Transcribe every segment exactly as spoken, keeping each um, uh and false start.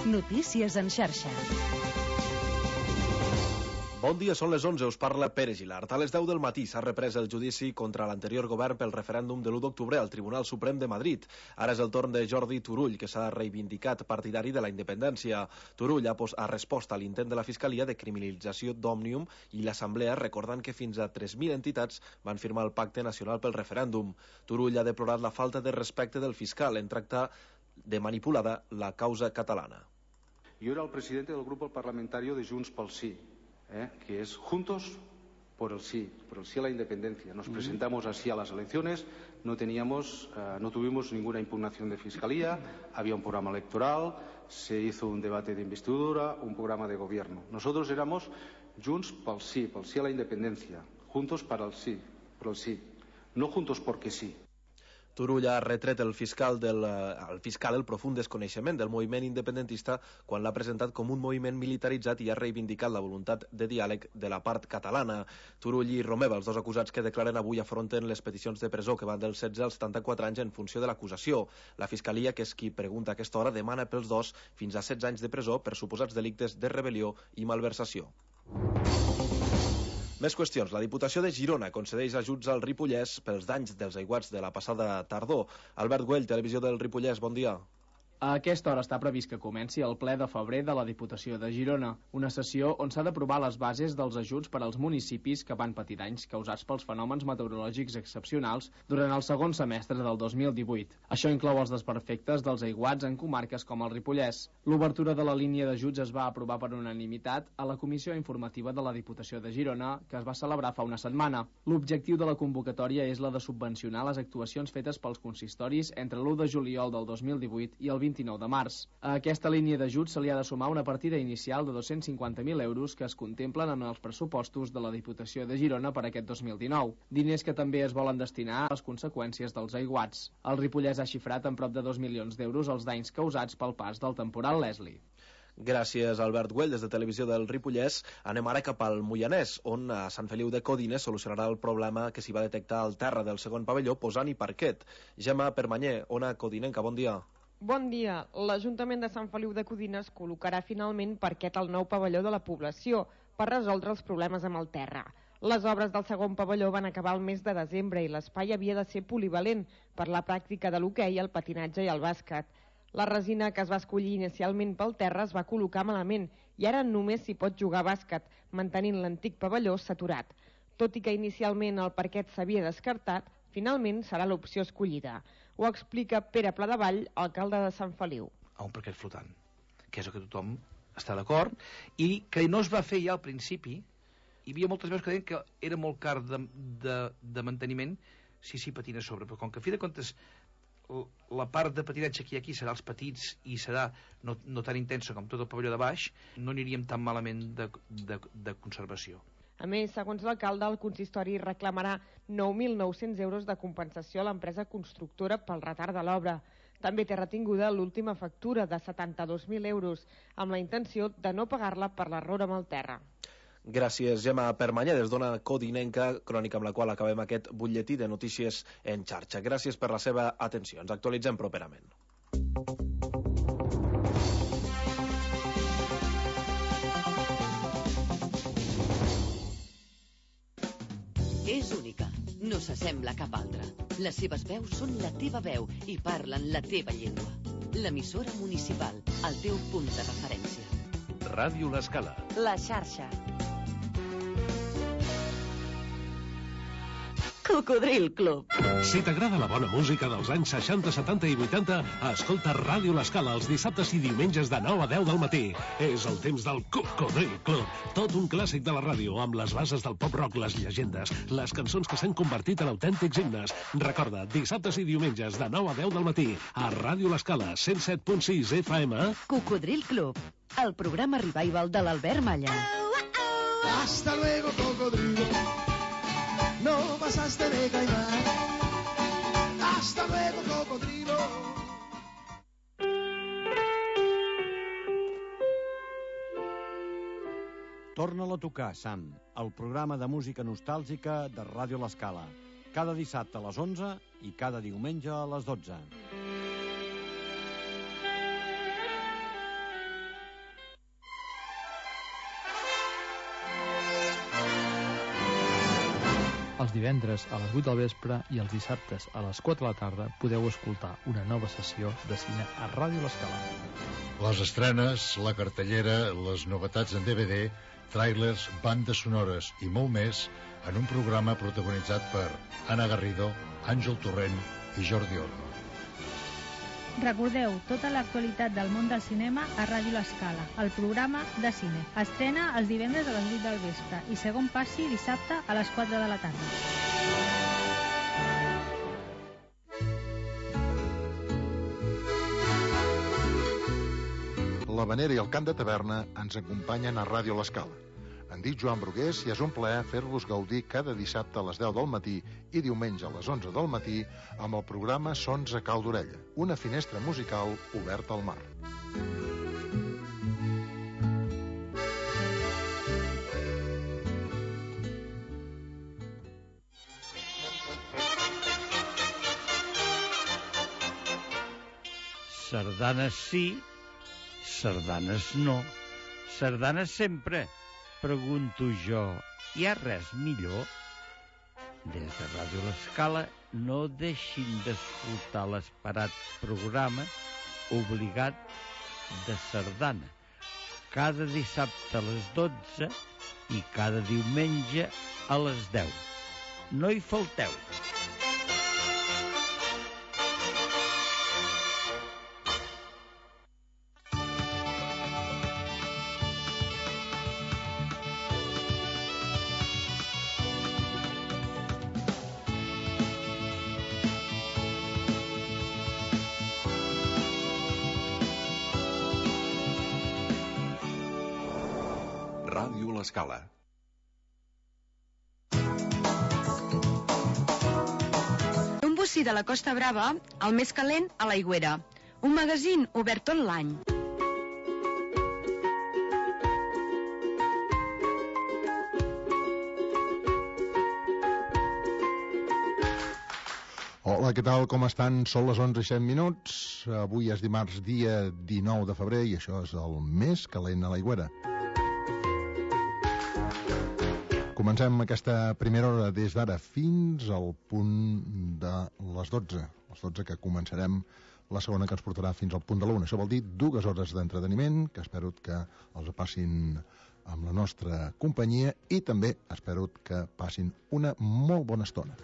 Notícies en xarxa. Bon dia, són les onze, us parla Pere Gilart. A les deu del matí s'ha reprès el judici contra l'anterior govern pel referèndum de l'u d'octubre al Tribunal Suprem de Madrid. Ara és el torn de Jordi Turull, que s'ha reivindicat partidari de la independència. Turull ha, ha respost a l'intent de la Fiscalia de criminalització d'Òmnium i l'Assemblea, recordant que fins a tres mil entitats van firmar el Pacte Nacional pel Referèndum. Turull ha deplorat la falta de respecte del fiscal en tractar de manipulada la causa catalana. Yo era el presidente del grupo parlamentario de Junts pel Sí, ¿eh? que es Juntos por el Sí, por el sí a la independencia. Nos uh-huh. presentamos así a las elecciones, no teníamos, uh, no tuvimos ninguna impugnación de fiscalía, había un programa electoral, se hizo un debate de investidura, un programa de gobierno. Nosotros éramos Junts pel Sí, pel sí a la independencia, Juntos para el Sí, por el Sí, no Juntos porque sí. Turull ha retret el fiscal, del, el fiscal el profund desconeixement del moviment independentista quan l'ha presentat com un moviment militaritzat i ha reivindicat la voluntat de diàleg de la part catalana. Turull i Romeva, els dos acusats que declaren avui, afronten les peticions de presó que van dels setze als setanta-quatre anys en funció de l'acusació. La Fiscalia, que és qui pregunta a aquesta hora, demana pels dos fins a setze anys de presó per suposats delictes de rebel·lió i malversació. Més qüestions. La Diputació de Girona concedeix ajuts al Ripollès pels danys dels aiguats de la passada tardor. Albert Güell, Televisió del Ripollès, bon dia. A aquesta hora està previst que comenci el ple de febrer de la Diputació de Girona, una sessió on s'ha d'aprovar les bases dels ajuts per als municipis que van patir danys causats pels fenòmens meteorològics excepcionals durant el segon semestre del dos mil divuit. Això inclou els desperfectes dels aiguats en comarques com el Ripollès. L'obertura de la línia d'ajuts es va aprovar per unanimitat a la Comissió Informativa de la Diputació de Girona, que es va celebrar fa una setmana. L'objectiu de la convocatòria és la de subvencionar les actuacions fetes pels consistoris entre l'u de juliol del dos mil divuit i el vint-i-nou de març. A aquesta línia d'ajuts se li ha de sumar una partida inicial de dos-cents cinquanta mil euros que es contemplen en els pressupostos de la Diputació de Girona per aquest dos mil dinou. Diners que també es volen destinar a les conseqüències dels aiguats. El Ripollès ha xifrat en prop de dos milions d'euros els danys causats pel pas del temporal Leslie. Gràcies, Albert Güell. Des de Televisió del Ripollès anem ara cap al Moianès, on a Sant Feliu de Codines solucionarà el problema que s'hi va detectar al terra del segon pavelló posant-hi parquet. Gemma Permanyer, Ona Codinenca, bon dia. Bon dia. L'Ajuntament de Sant Feliu de Codines col·locarà finalment parquet al nou pavelló de la població per resoldre els problemes amb el terra. Les obres del segon pavelló van acabar el mes de desembre i l'espai havia de ser polivalent per la pràctica de l'hoquei, el patinatge i el bàsquet. La resina que es va escollir inicialment pel terra es va col·locar malament i ara només s'hi pot jugar a bàsquet, mantenint l'antic pavelló saturat. Tot i que inicialment el parquet s'havia descartat, finalment serà l'opció escollida. Ho explica Pere Pladevall, alcalde de Sant Feliu. A un parquet flotant, que és el que tothom està d'acord, i que no es va fer ja al principi. Hi havia moltes veus que deien que era molt car de, de, de manteniment si s'hi patina a sobre, però com que a fi de comptes la part de patinatge que hi ha aquí serà els petits i serà no, no tan intensa com tot el pavelló de baix, no aniríem tan malament de, de, de conservació. A més, segons l'alcalde, el consistori reclamarà nou mil nou-cents euros de compensació a l'empresa constructora pel retard de l'obra. També té retinguda l'última factura de setanta-dos mil euros, amb la intenció de no pagar-la per l'error amb el terra. Gràcies, Gemma Permanyer, des d'Ona Codinenca, crònica amb la qual acabem aquest butlletí de notícies en xarxa. Gràcies per la seva atenció. Ens actualitzem properament. És única, no s'assembla a cap altra. Les seves veus són la teva veu i parlen la teva llengua. L'emissora municipal, el teu punt de referència. Ràdio L'Escala. La xarxa. Cocodril Club. Si t'agrada la bona música dels anys seixanta, setanta i vuitanta, escolta Ràdio L'Escala els dissabtes i diumenges de nou a deu del matí. És el temps del Cocodril Club. Tot un clàssic de la ràdio, amb les bases del pop-rock, les llegendes, les cançons que s'han convertit en autèntics himnes. Recorda, dissabtes i diumenges de nou a deu del matí, a Ràdio L'Escala, cent set punt sis F M. Cocodril Club, el programa revival de l'Albert Malla. Hasta luego, cocodrilo. No pasaste de caimán. Hasta luego, cocodrilo. Torna-la a tocar, Sam, el programa de música nostàlgica de Ràdio L'Escala. Cada dissabte a les onze i cada diumenge a les dotze. Els divendres a les vuit del vespre i els dissabtes a les quatre de la tarda podeu escoltar una nova sessió de cine a Ràdio L'Escala. Les estrenes, la cartellera, les novetats en D V D, tràilers, bandes sonores i molt més en un programa protagonitzat per Anna Garrido, Àngel Torrent i Jordi Orno. Recordeu tota l'actualitat del món del cinema a Ràdio L'Escala, el programa de cine. Estrena els divendres a les vuit del vespre i segon passi dissabte a les quatre de la tarda. L'Havanera i el Cant de Taverna ens acompanyen a Ràdio L'Escala. Em dic Joan Brugués i és un plaer fer-vos gaudir cada dissabte a les deu del matí i diumenge a les onze del matí amb el programa Sons a Cau d'Orella, una finestra musical oberta al mar. Sardanes sí, sardanes no, sardanes sempre. Pregunto jo, hi ha res millor? Des de Ràdio L'Escala no deixin d'escoltar l'esperat programa Obligat de Sardana, cada dissabte a les dotze i cada diumenge a les deu. No hi falteu. Ràdio L'Escala. Un bocí de la Costa Brava, el més calent a l'Aigüera. Un magazín obert tot l'any. Hola, què tal, com estan? Són les onze i set minuts. Avui és dimarts, dia dinou de febrer, i això és el més calent a l'Aigüera. Comencem aquesta primera hora des d'ara fins al punt de les dotze. Les dotze que començarem la segona, que ens portarà fins al punt de l'una. Això vol dir dues hores d'entreteniment, que espero que els passin amb la nostra companyia i també espero que passin una molt bona estona.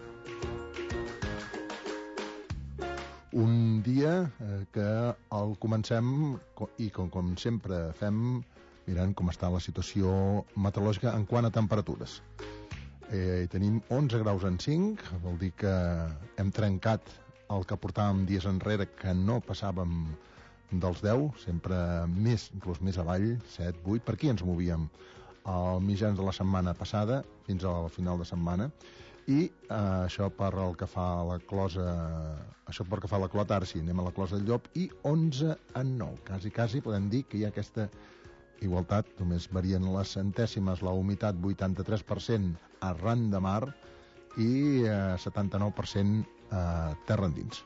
Un dia eh, que el comencem, i com, com sempre fem, mirant com està la situació meteorològica en quant a temperatures. Eh, tenim onze graus en cinc, vol dir que hem trencat el que portàvem dies enrere, que no passàvem dels deu, sempre més, inclús més avall, set, vuit, per aquí ens movíem al mitjans de la setmana passada, fins al final de setmana, i eh, això per el que fa a la closa, això per que fa a la clota Arsi, anem a la closa del Llop, i onze a nou, quasi, quasi podem dir que hi ha aquesta igualtat, només varien les centèsimes, la humitat vuitanta-tres per cent arran de mar i eh, setanta-nou per cent eh, terra endins.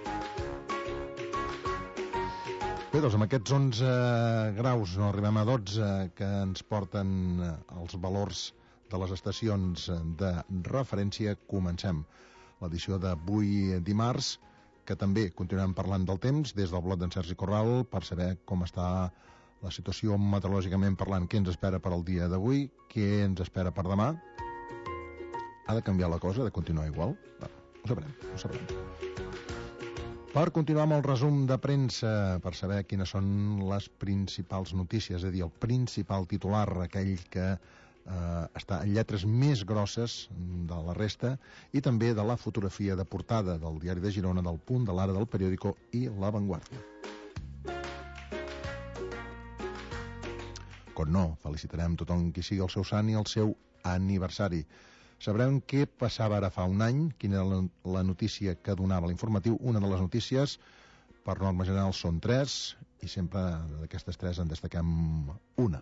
Bé, doncs amb aquests onze graus no arribem a dotze que ens porten els valors de les estacions de referència. Comencem l'edició d'avui dimarts, que també continuem parlant del temps des del bloc d'en Sergi Corral per saber com està la situació meteorològicament parlant, què ens espera per al dia d'avui, què ens espera per demà. Ha de canviar la cosa, ha de continuar igual? No, ho sabrem, ho sabrem. Per continuar amb el resum de premsa, per saber quines són les principals notícies, és a dir, el principal titular, aquell que eh, està en lletres més grosses de la resta, i també de la fotografia de portada del Diari de Girona, del Punt, de l'Ara, del Periòdico i La Vanguardia. Com no, felicitarem tothom qui sigui el seu sant i el seu aniversari. Sabrem què passava ara fa un any, quina era la notícia que donava l'informatiu. Una de les notícies, per norma general, són tres, i sempre d'aquestes tres en destaquem una.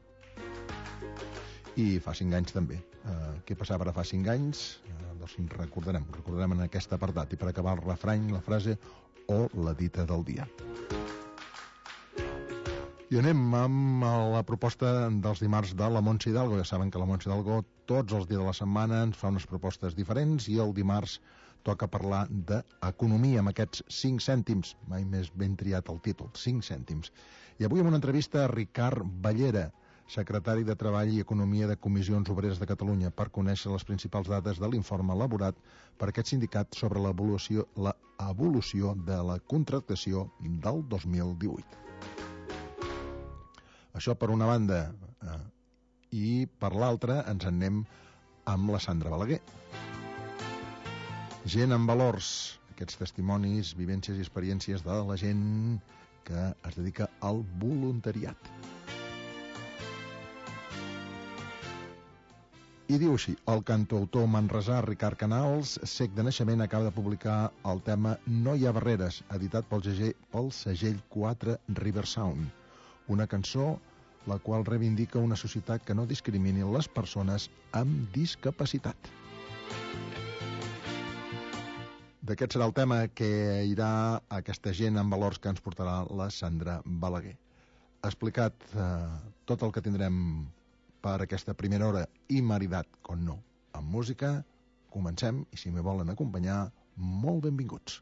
I fa cinc anys també. Eh, què passava ara fa cinc anys? Eh, doncs recordarem, recordarem en aquest apartat. I per acabar el refrany, la frase o la dita del dia. I anem amb la proposta dels dimarts de la Montse Hidalgo. Ja saben que la Montse Hidalgo tots els dies de la setmana ens fa unes propostes diferents i el dimarts toca parlar d'economia amb aquests cinc cèntims. Mai més ben triat el títol, cinc cèntims. I avui amb una entrevista a Ricard Ballera, secretari de Treball i Economia de Comissions Obreres de Catalunya, per conèixer les principals dades de l'informe elaborat per aquest sindicat sobre l'evolució la evolució de la contractació del dos mil divuit. Això per una banda, eh, i per l'altra ens en anem amb la Sandra Balaguer. Gent amb valors, aquests testimonis, vivències i experiències de la gent que es dedica al voluntariat. I diu així, el cantautor manresà Ricard Canals, cec de naixement, acaba de publicar el tema No hi ha barreres, editat pel segell, pel segell quatre River Sound. Una cançó la qual reivindica una societat que no discrimini les persones amb discapacitat. D'aquest serà el tema que irà aquesta gent amb valors que ens portarà la Sandra Balaguer. Explicat eh, tot el que tindrem per aquesta primera hora i maridat, com no, amb música, comencem i si me volen acompanyar, molt benvinguts.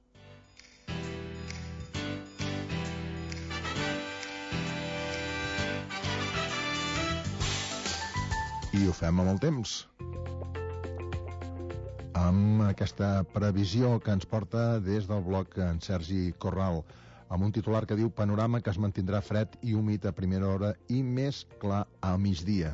I ho fem amb el temps. Amb aquesta previsió que ens porta des del blog en Sergi Corral, amb un titular que diu panorama que es mantindrà fred i humit a primera hora i més clar a migdia.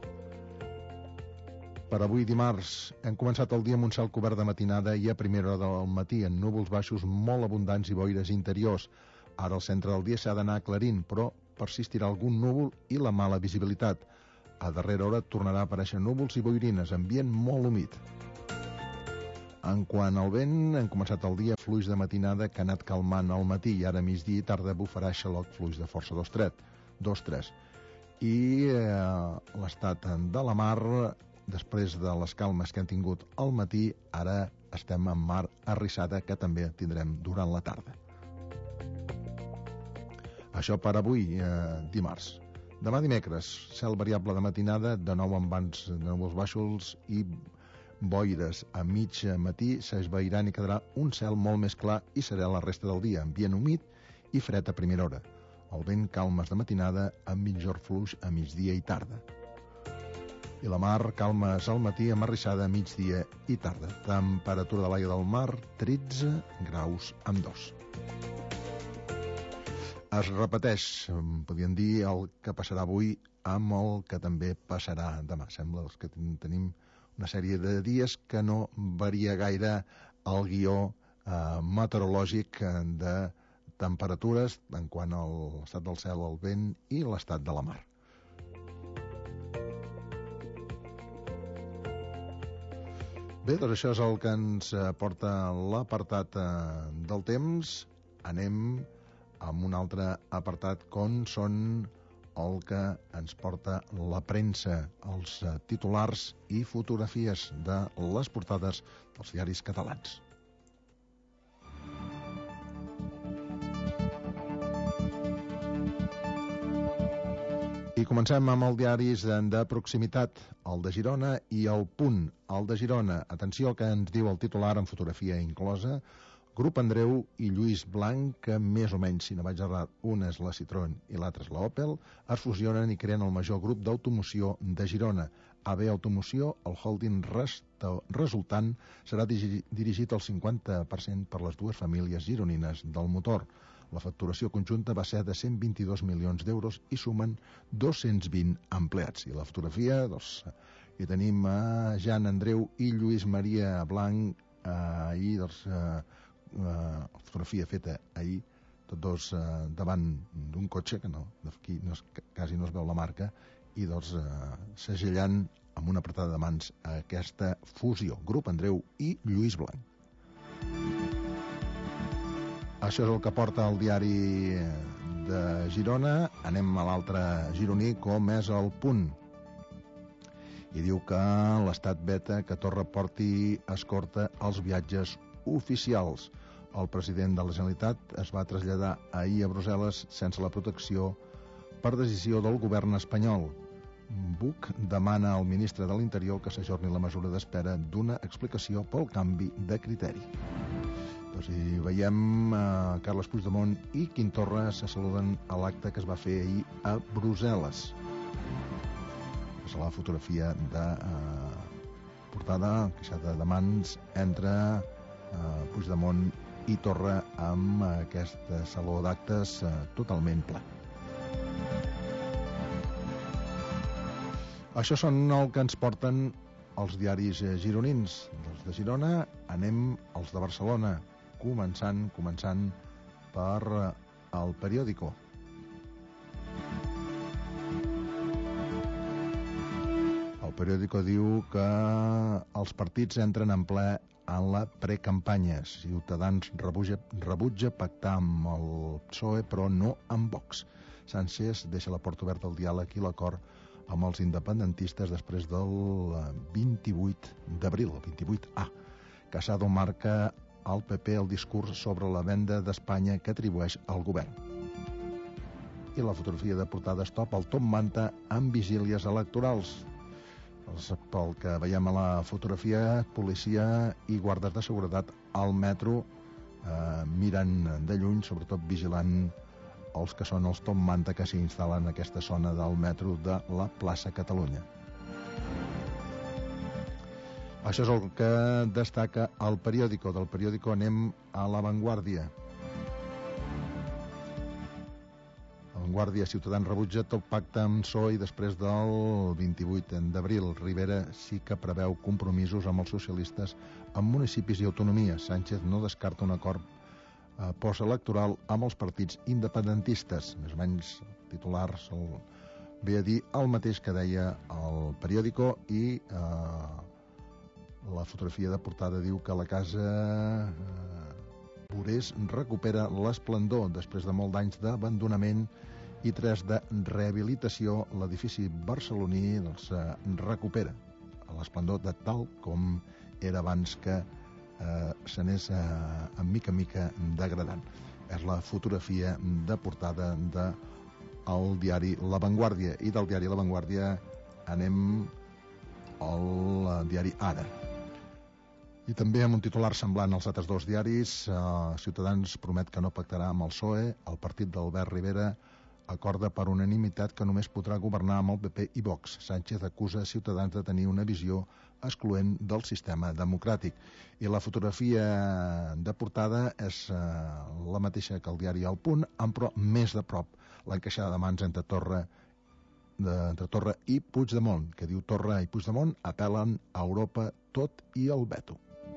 Per avui dimarts hem començat el dia amb un cel cobert de matinada i a primera hora del matí en núvols baixos molt abundants i boires interiors. Ara al centre del dia s'ha d'anar aclarint, però persistirà algun núvol i la mala visibilitat. A darrera hora tornarà a aparèixer núvols i boirines, ambient molt humit. En quant al vent, hem començat el dia fluix de matinada que ha anat calmant al matí i ara a migdia i tarda bufarà xaloc fluix de força dos tres. I eh, l'estat de la mar, després de les calmes que hem tingut al matí, ara estem en mar arrissada, que també tindrem durant la tarda. Això per avui, eh, dimarts. Demà dimecres, cel variable de matinada, de nou amb vents de núvols baixos i boires a mig matí, s'esvairan i quedarà un cel molt més clar i serà la resta del dia, ambient humit i fred a primera hora. El vent calmes de matinada amb mitjor fluix a migdia i tarda. I la mar calmes al matí amb arrissada a migdia i tarda. Temperatura de l'aigua del mar, tretze graus amb dos. Es repeteix, podríem dir, el que passarà avui amb el que també passarà demà. Sembla que tenim una sèrie de dies que no varia gaire el guió eh, meteorològic de temperatures en quant a l'estat del cel, el vent i l'estat de la mar. Bé, doncs això és el que ens porta l'apartat del temps. Anem amb un altre apartat com són el que ens porta la premsa, els titulars i fotografies de les portades dels diaris catalans. I comencem amb els diaris de proximitat, el de Girona i el Punt. El de Girona, atenció al que ens diu el titular amb fotografia inclosa. Grup Andreu i Lluís Blanc, que més o menys, si no vaig errar, una és la Citroën i l'altra és la Opel, es fusionen i creen el major grup d'automoció de Girona. A B Automoció, el holding resultant, serà dirigit al cinquanta per cent per les dues famílies gironines del motor. La facturació conjunta va ser de cent vint-i-dos milions d'euros i sumen dos-cents vint empleats. I la fotografia, doncs, hi tenim a Jan Andreu i Lluís Maria Blanc, eh, ahir, doncs, eh, Uh, fotografia feta ahir, tots dos uh, davant d'un cotxe que no, aquí no es, quasi no es veu la marca, i doncs uh, segellant amb una apretada de mans aquesta fusió, Grup Andreu i Lluís Blanc. Això és el que porta el diari de Girona. Anem a l'altre gironí, com és el Punt, i diu que l'Estat veta que Torra porti escorta als viatges oficials. El president de la Generalitat es va traslladar ahir a Brussel·les sense la protecció per decisió del govern espanyol. Buch demana al ministre de l'Interior que s'ajorni la mesura d'espera d'una explicació pel canvi de criteri. Doncs hi veiem eh, Carles Puigdemont i Quim Torra se saluden a l'acte que es va fer ahir a Brussel·les. És la fotografia de eh, portada, queixada de mans entre eh, Puigdemont i Torra amb aquest saló d'actes eh, totalment ple. Això són el que ens porten els diaris gironins. Dels de Girona anem als de Barcelona, començant, començant per El Periódico. El Periódico diu que els partits entren en ple en la precampanya. Ciutadans rebutja, rebutja pactar amb el P S O E, però no amb Vox. Sánchez deixa la porta oberta al diàleg i l'acord amb els independentistes després del vint-i-vuit d'abril, el vint-i-vuit A. Casado marca al P P el discurs sobre la venda d'Espanya que atribueix al govern. I la fotografia de portada es topa el Top Manta amb vigílies electorals. Pel que veiem a la fotografia, policia i guardes de seguretat al metro eh, mirant de lluny, sobretot vigilant els que són els Top Manta que s'instal·len en aquesta zona del metro de la plaça Catalunya. Això és el que destaca el Periódico. Del Periódico anem a La Vanguardia. La Vanguardia, Ciutadans rebutja tot pacte amb P S O E i després del vint-i-vuit d'abril. Rivera sí que preveu compromisos amb els socialistes en municipis i autonomies. Sánchez no descarta un acord eh, postelectoral amb els partits independentistes. Més o menys titulars el... ve a dir el mateix que deia el Periódico i eh, la fotografia de portada diu que la casa eh, Borés recupera l'esplendor després de molts d'anys d'abandonament i tres de rehabilitació. L'edifici barceloní doncs, eh, recupera l'esplendor de tal com era abans que eh, s'anés eh, en mica en mica degradant. És la fotografia de portada del diari La Vanguardia. I del diari La Vanguardia anem al diari Ara. I també amb un titular semblant als altres dos diaris, eh, Ciutadans promet que no pactarà amb el P S O E, el partit d'Albert Rivera acorda per unanimitat que només podrà governar amb el P P i Vox. Sánchez acusa Ciutadans de tenir una visió excloent del sistema democràtic. I la fotografia de portada és eh, la mateixa que el diari El Punt, amb però més de prop l'encaixada de mans entre Torra, de, entre Torra i Puigdemont, que diu Torra i Puigdemont apel·len a Europa tot i el veto.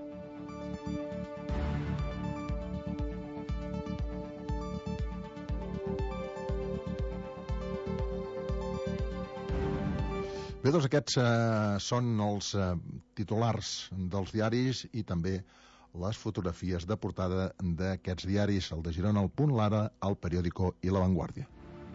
Bé, doncs aquests eh, són els eh, titulars dels diaris i també les fotografies de portada d'aquests diaris, el de Girona, El Punt, l'Ara, El Periódico i La Vanguardia.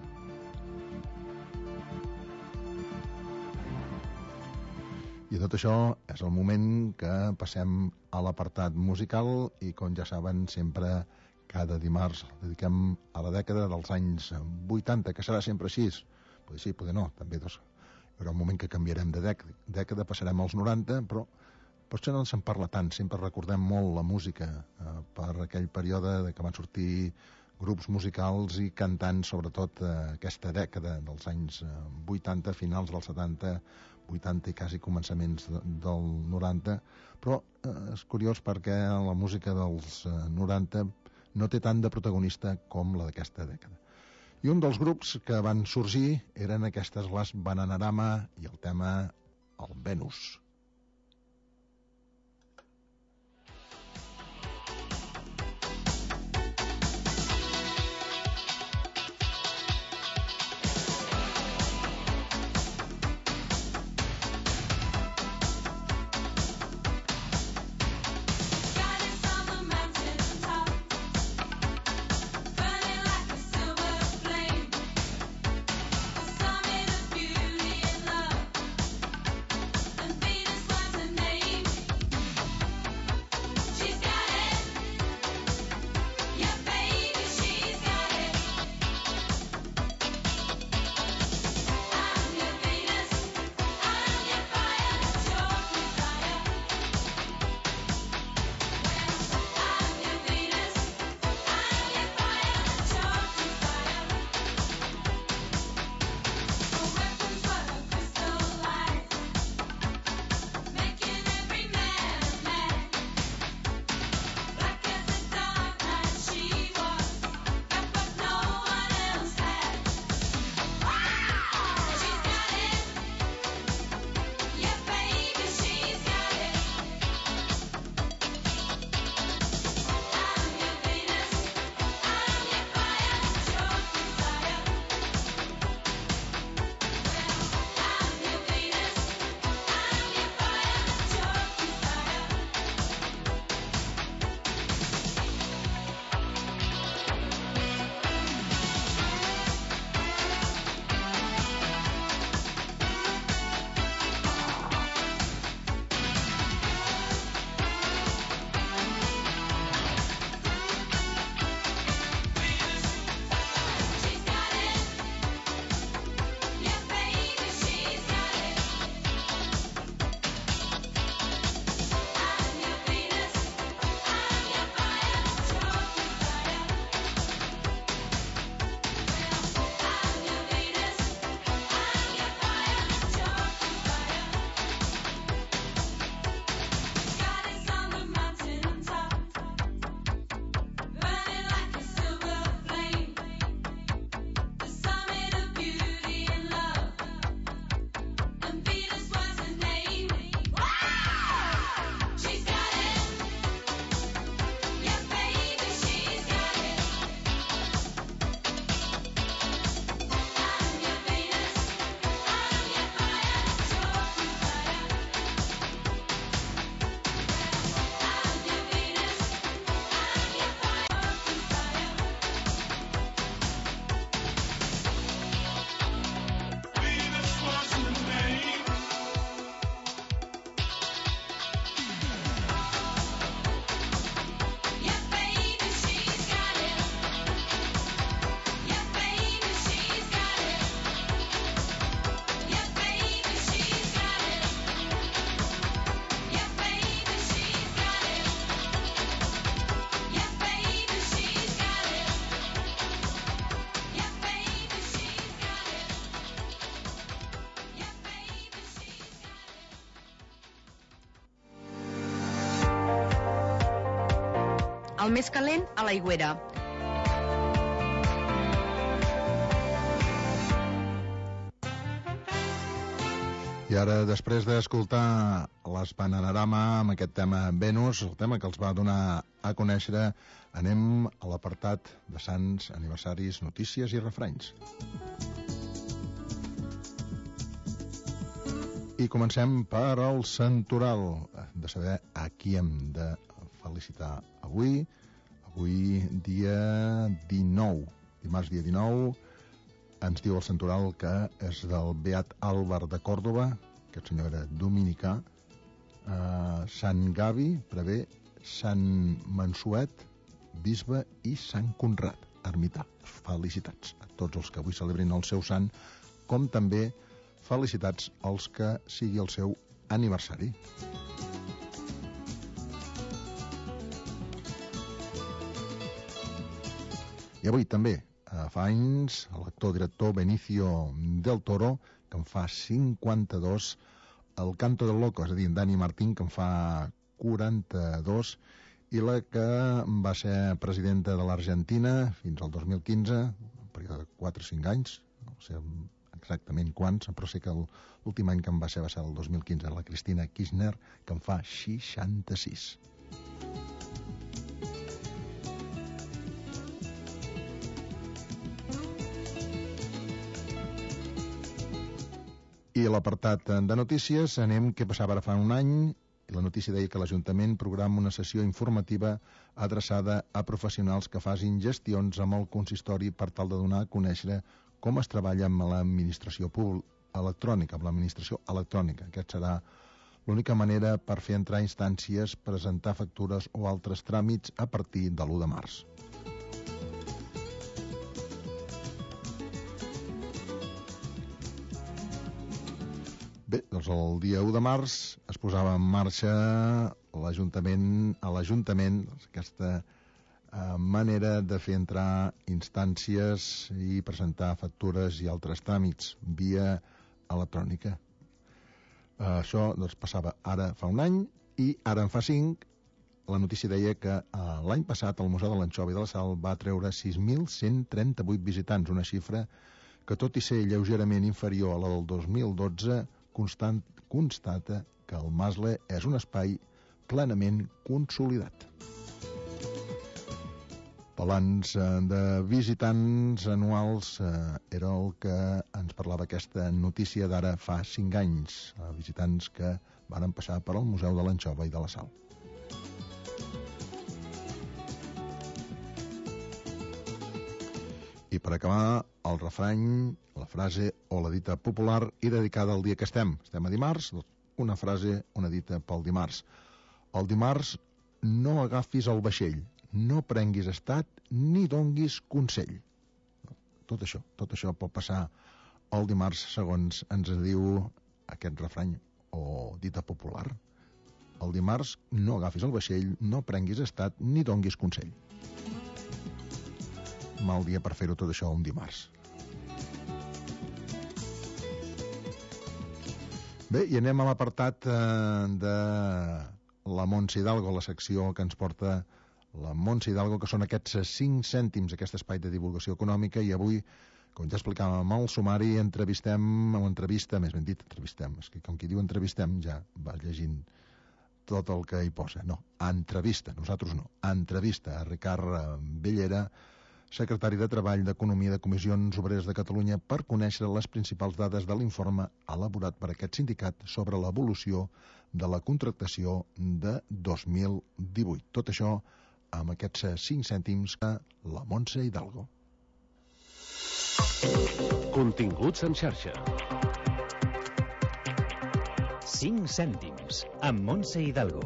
I tot això és el moment que passem a l'apartat musical i, com ja saben, sempre cada dimarts dediquem a la dècada dels anys vuitanta, que serà sempre així. Poder sí, poder no, també doncs, hi haurà un moment que canviarem de dècada, dècada passarem als noranta, però potser no se'n parla tant, sempre recordem molt la música eh, per aquell període de que van sortir grups musicals i cantants, sobretot eh, aquesta dècada dels anys eh, vuitanta, finals dels setanta, vuitanta i quasi començaments de, del noranta, però eh, és curiós perquè la música dels eh, noranta no té tant de protagonista com la d'aquesta dècada. I un dels grups que van sorgir eren aquestes les Bananarama i el tema El Venus. Be el més calent a l'Aigüera. I ara, després d'escoltar les Bananarama amb aquest tema Venus, el tema que els va donar a conèixer, anem a l'apartat de Sants, aniversaris, notícies i refranys. I comencem per el Santoral, de saber a qui hem de felicitar avui. Avui, dia dinou, dimarts dia dinou, ens diu el Santoral que és del Beat Àlvar de Còrdova, aquest senyor era dominicà, eh, Sant Gavi, prevé, Sant Mansuet, bisbe, i Sant Conrad, ermità. Felicitats a tots els que avui celebrin el seu sant, com també felicitats als que sigui el seu aniversari. I avui també, fa anys, l'actor-director Benicio del Toro, que en fa cinquanta-dos, el Canto del Loco, és a dir, Dani Martín, que en fa quaranta-dos, i la que va ser presidenta de l'Argentina fins al dos mil quinze, un període de quatre o cinc anys, no sé exactament quants, però sé que l'últim any que en va ser va ser el dos mil quinze, la Cristina Kirchner, que en fa seixanta-sis. I a l'apartat de notícies anem què passava ara fa un any. La notícia deia que l'Ajuntament programa una sessió informativa adreçada a professionals que facin gestions amb el consistori per tal de donar a conèixer com es treballa amb l'administració electrònica, amb l'administració electrònica. Aquesta serà l'única manera per fer entrar instàncies, presentar factures o altres tràmits a partir de l'u de març. Bé, doncs el dia u de març es posava en marxa l'Ajuntament, a l'Ajuntament aquesta eh, manera de fer entrar instàncies i presentar factures i altres tràmits via electrònica. Eh, això doncs, passava ara fa un any i ara en fa cinc. La notícia deia que eh, l'any passat el Museu de l'Anxova i de la Sal va treure sis mil cent trenta-vuit visitants, una xifra que, tot i ser lleugerament inferior a la del dos mil dotze, Constant, constata que el Masle és un espai plenament consolidat. Balanç de visitants anuals eh, era el que ens parlava aquesta notícia d'ara fa cinc anys, eh, visitants que van passar per al Museu de l'Anxova i de la Sal. I per acabar, el refrany, la frase o la dita popular i dedicada al dia que estem. Estem a dimarts, una frase, una dita pel dimarts. El dimarts no agafis el vaixell, no prenguis estat ni donguis consell. Tot això, tot això pot passar el dimarts segons ens diu aquest refrany o dita popular. El dimarts no agafis el vaixell, no prenguis estat ni donguis consell. Mal dia per fer-ho tot això un dimarts. Bé, i anem a l'apartat eh, de la Montse Hidalgo, la secció que ens porta la Montse Hidalgo, que són aquests cinc cèntims, aquest espai de divulgació econòmica, i avui, com ja explicàvem amb el sumari, entrevistem, o entrevista, més ben dit, entrevistem, és que com qui diu entrevistem ja va llegint tot el que hi posa. No, entrevista, nosaltres no, entrevista a Ricard Bellera, secretari de Treball, d'Economia de Comissions Obreres de Catalunya, per conèixer les principals dades de l'informe elaborat per aquest sindicat sobre l'evolució de la contractació de dos mil divuit. Tot això amb aquests cinc cèntims que la Montse Hidalgo. Continguts en xarxa. cinc cèntims amb Montse Hidalgo.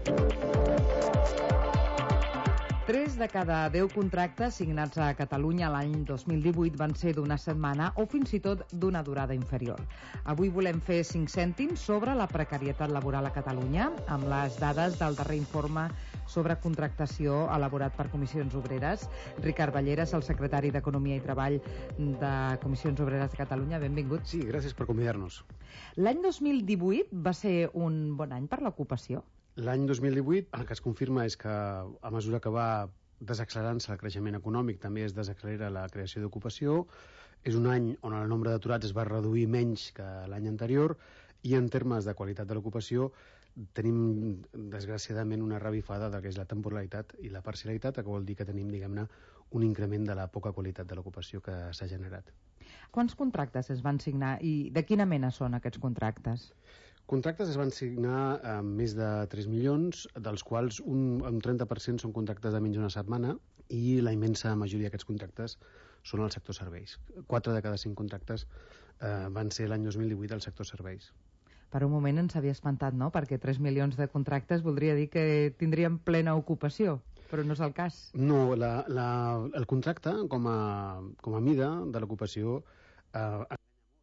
Tres de cada deu contractes signats a Catalunya l'any dos mil divuit van ser d'una setmana o fins i tot d'una durada inferior. Avui volem fer cinc cèntims sobre la precarietat laboral a Catalunya, amb les dades del darrer informe sobre contractació elaborat per Comissions Obreres. Ricard Bellera és el secretari d'Economia i Treball de Comissions Obreres de Catalunya. Benvingut. Sí, gràcies per convidar-nos. L'any dos mil divuit va ser un bon any per l'ocupació? L'any dos mil divuit el que es confirma és que a mesura que va desaccelerant-se el creixement econòmic també es desaccelera la creació d'ocupació. És un any on el nombre d'aturats es va reduir menys que l'any anterior i en termes de qualitat de l'ocupació tenim desgraciadament una revifada del que és la temporalitat i la parcialitat, que vol dir que tenim, diguem-ne, un increment de la poca qualitat de l'ocupació que s'ha generat. Quants contractes es van signar i de quina mena són aquests contractes? Contractes es van signar amb més de tres milions, dels quals un, un trenta per cent són contractes de menys d'una setmana i la immensa majoria d'aquests contractes són al sector serveis. Quatre de cada cinc contractes eh, van ser l'any dos mil divuit al sector serveis. Per un moment ens havia espantat, no?, perquè tres milions de contractes voldria dir que tindríem plena ocupació, però no és el cas. No, la, la, el contracte, com a, com a mida de l'ocupació, eh,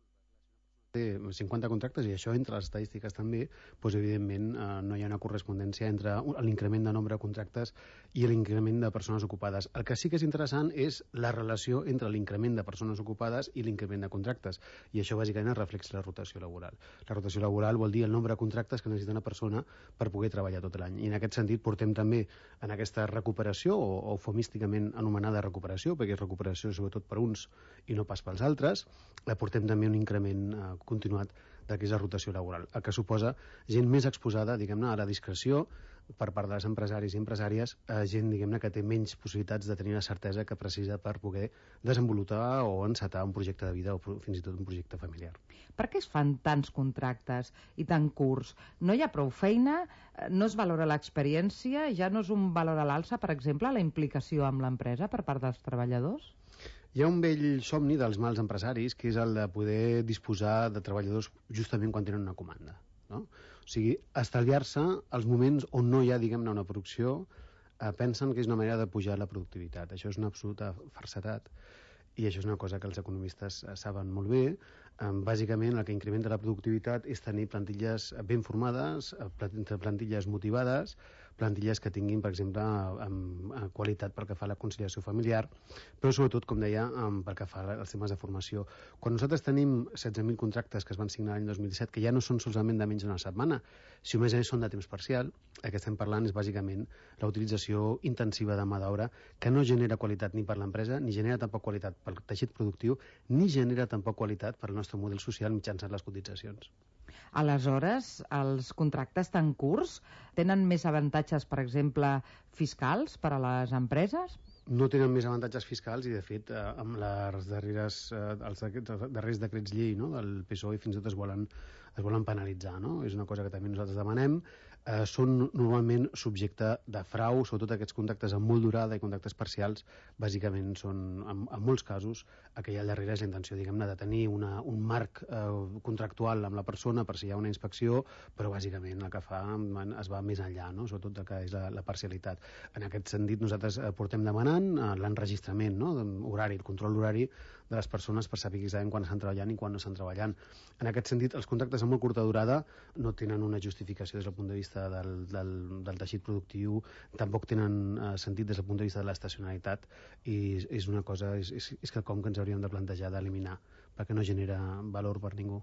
té cinquanta contractes, i això entre les estadístiques també, doncs evidentment eh, no hi ha una correspondència entre l'increment de nombre de contractes i l'increment de persones ocupades. El que sí que és interessant és la relació entre l'increment de persones ocupades i l'increment de contractes, i això bàsicament es reflexa la rotació laboral. La rotació laboral vol dir el nombre de contractes que necessita una persona per poder treballar tot l'any, i en aquest sentit portem també en aquesta recuperació, o, o eufemísticament anomenada recuperació, perquè és recuperació sobretot per uns i no pas pels altres, la portem també un increment eh, continuat de que és la rotació laboral, el que suposa gent més exposada, diguem-ne, a la discreció per part dels empresaris i empresàries, eh, gent, diguem-ne, que té menys possibilitats de tenir la certesa que precisa per poder desenvolupar o encetar un projecte de vida o fins i tot un projecte familiar. Per què es fan tants contractes i tan curts? No hi ha prou feina? No es valora l'experiència? Ja no és un valor a l'alça, per exemple, la implicació amb l'empresa per part dels treballadors? Hi ha un vell somni dels mals empresaris, que és el de poder disposar de treballadors justament quan tenen una comanda, no? O sigui, estalviar-se els moments on no hi ha, diguem-ne, una producció, eh, pensen que és una manera de pujar la productivitat. Això és una absoluta falsedat, i això és una cosa que els economistes saben molt bé. Eh, bàsicament, el que incrementa la productivitat és tenir plantilles ben formades, plantilles motivades, plantilles que tinguin, per exemple, amb qualitat pel que fa a la conciliació familiar, però sobretot, com deia, pel que fa als temes de formació. Quan nosaltres tenim setze mil contractes que es van signar l'any dos mil disset, que ja no són solament de menys d'una setmana, si a més a més són de temps parcial, el que estem parlant és bàsicament la utilització intensiva de mà d'obra, que no genera qualitat ni per l'empresa, ni genera tampoc qualitat pel teixit productiu, ni genera tampoc qualitat per al nostre model social mitjançant les cotitzacions. Aleshores, els contractes tan curts tenen més avantatges, per exemple, fiscals per a les empreses? No tenen més avantatges fiscals i, de fet, eh, amb les darreres, eh, els darrers decrets llei, no?, del P S O E fins i tot es volen, es volen penalitzar, no? És una cosa que també nosaltres demanem. Eh, són normalment subjecte de frau, sobretot aquests contractes amb molt durada i contractes parcials, bàsicament són, en, en molts casos, el que hi ha al darrere és la intenció, diguem-ne, de tenir una, un marc eh, contractual amb la persona per si hi ha una inspecció, però bàsicament el que fa es va més enllà, no?, sobretot el que és la, la parcialitat. En aquest sentit, nosaltres eh, portem demanant eh, l'enregistrament, no?, horari, el control horari de les persones per saber exactament quan estan treballant i quan no estan treballant. En aquest sentit, els contractes amb molt curta durada no tenen una justificació des del punt de vista del, del, del teixit productiu, tampoc tenen eh, sentit des del punt de vista de l'estacionalitat, i és una cosa, és, és, és quelcom que ens hauríem de plantejar d'eliminar, perquè no genera valor per ningú.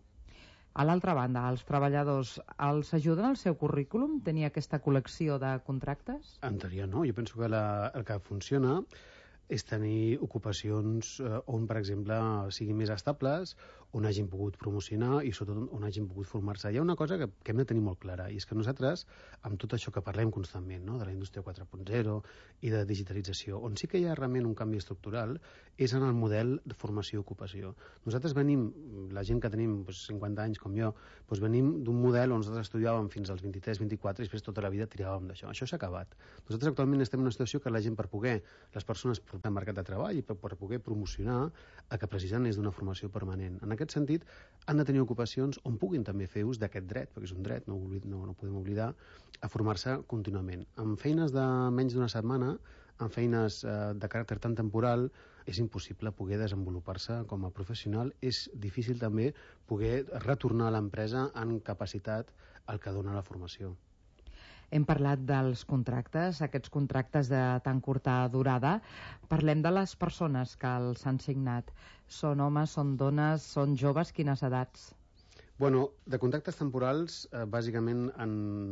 A l'altra banda, els treballadors els ajuden al seu currículum tenir aquesta col·lecció de contractes? En teoria no, jo penso que la, el que funciona és tenir ocupacions eh, on, per exemple, siguin més estables, on hagin pogut promocionar i sobretot on hagin pogut formar-se. Hi ha una cosa que, que hem de tenir molt clara, i és que nosaltres, amb tot això que parlem constantment, no?, de la indústria quatre punt zero i de digitalització, on sí que hi ha realment un canvi estructural és en el model de formació i ocupació. Nosaltres venim, la gent que tenim doncs, cinquanta anys com jo, doncs venim d'un model on nosaltres estudiàvem fins als vint-i-tres vint-i-quatre i després tota la vida tiràvem d'això. Això s'ha acabat. Nosaltres actualment estem en una situació que la gent, per poder, les persones del mercat de treball i per, per poder promocionar, el que precisen és d'una formació permanent. En aquest sentit, han de tenir ocupacions on puguin també fer ús d'aquest dret, perquè és un dret, no, no, no podem oblidar, a formar-se contínuament. Amb feines de menys d'una setmana, amb feines eh, de caràcter tan temporal, és impossible poder desenvolupar-se com a professional. És difícil també poder retornar a l'empresa en capacitat al que dona la formació. Hem parlat dels contractes, aquests contractes de tan curta durada. Parlem de les persones que els han signat. Són homes, són dones, són joves, quines edats? Bueno, de contractes temporals, eh, bàsicament, en,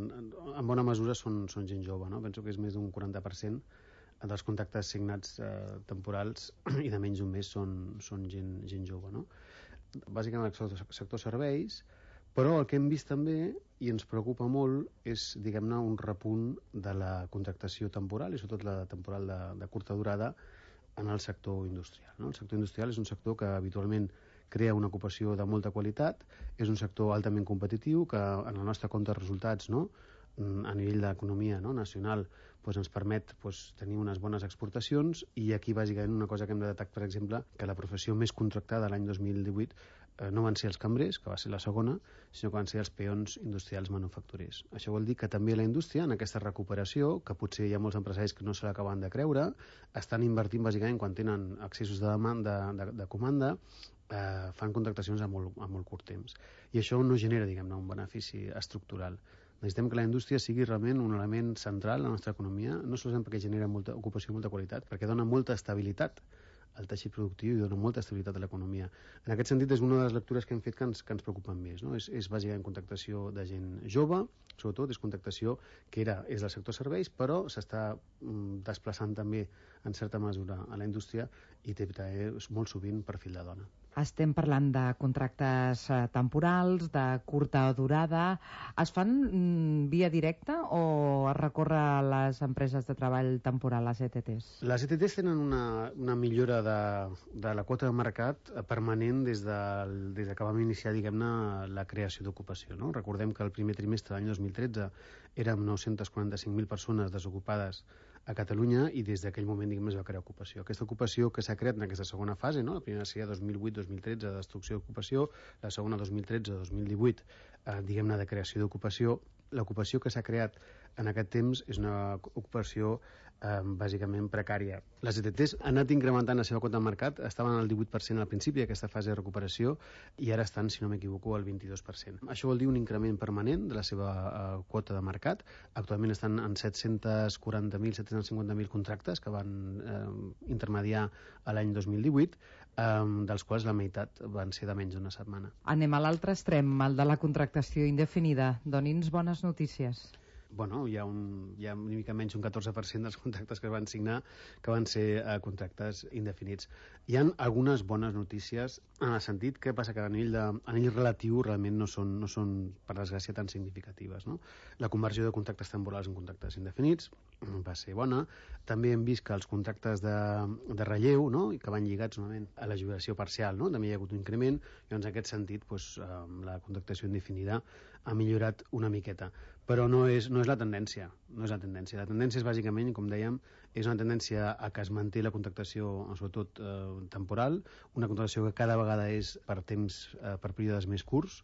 en bona mesura són, són gent jove, no? Penso que és més d'un quaranta per cent dels contractes signats eh, temporals i de menys d'un mes són, són gent, gent jove, no? Bàsicament el sector, sector serveis, però el que hem vist també, i ens preocupa molt, és, diguem-ne, un repunt de la contractació temporal, i sobretot la temporal de, de curta durada, en el sector industrial, no? El sector industrial és un sector que habitualment crea una ocupació de molta qualitat, és un sector altament competitiu, que en el nostre compte de resultats, no?, a nivell d'economia, no?, nacional, doncs ens permet doncs, tenir unes bones exportacions, i aquí bàsicament una cosa que hem de detectar, per exemple, que la professió més contractada l'any dos mil divuit eh, no van ser els cambrers, que va ser la segona, sinó que van ser els peons industrials manufacturers. Això vol dir que també la indústria, en aquesta recuperació, que potser hi ha molts empresaris que no se l'acaben de creure, estan invertint bàsicament quan tenen accessos de demanda, de, de comanda, eh, fan contractacions a molt, a molt curt temps. I això no genera, diguem-ne, un benefici estructural. Necessitem que la indústria sigui realment un element central a la nostra economia, no solament perquè genera molta ocupació i molta qualitat, perquè dona molta estabilitat al teixit productiu i dona molta estabilitat a l'economia. En aquest sentit, és una de les lectures que hem fet que ens, que ens preocupen més, no? És, és bàsicament contractació de gent jove, sobretot és contractació que era, és del sector serveis, però s'està mm, desplaçant també en certa mesura a la indústria i té, té molt sovint perfil de dona. Estem parlant de contractes temporals, de curta durada. Es fan mm, via directa o es recorre a les empreses de treball temporal, les E T Ts? Les E T Ts tenen una, una millora de, de la quota de mercat permanent des, del, des de que vam iniciar, diguem-ne, la creació d'ocupació, no? Recordem que el primer trimestre de l'any dos mil tretze érem nou-cents quaranta-cinc mil persones desocupades a Catalunya i des d'aquell moment, diguem, es va crear ocupació. Aquesta ocupació que s'ha creat en aquesta segona fase, no? La primera seria dos mil vuit dos mil tretze de destrucció d'ocupació, la segona dos mil tretze dos mil divuit, eh, diguem-ne, de creació d'ocupació. L'ocupació que s'ha creat en aquest temps és una ocupació eh, bàsicament precària. Les E T Ts han anat incrementant la seva quota de mercat, estaven al divuit per cent al principi d'aquesta fase de recuperació i ara estan, si no m'equivoco, al vint-i-dos per cent. Això vol dir un increment permanent de la seva eh, quota de mercat. Actualment estan en set-cents quaranta mil, set-cents cinquanta mil contractes que van eh, intermediar a l'any dos mil divuit, eh, dels quals la meitat van ser de menys d'una setmana. Anem a l'altre extrem, el de la contractació indefinida. Doni'ns bones notícies. Bueno, hi ha, un, hi ha una mica menys un catorze per cent dels contractes que es van signar que van ser eh, contractes indefinits. Hi ha algunes bones notícies en el sentit que passa que a nivell, de, a nivell relatiu realment no són, no són, per desgràcia, tan significatives, no? La conversió de contractes temporals en contractes indefinits va ser bona. També hem vist que els contractes de, de relleu, no?, que van lligats normalment a la jubilació parcial, no?, també hi ha hagut un increment, i doncs en aquest sentit doncs, eh, la contractació indefinida ha millorat una miqueta. Però no és, no és la tendència, no és la tendència. La tendència és bàsicament, com dèiem, és una tendència a que es manté la contractació, sobretot eh, temporal, una contractació que cada vegada és per temps, eh, per períodes més curts,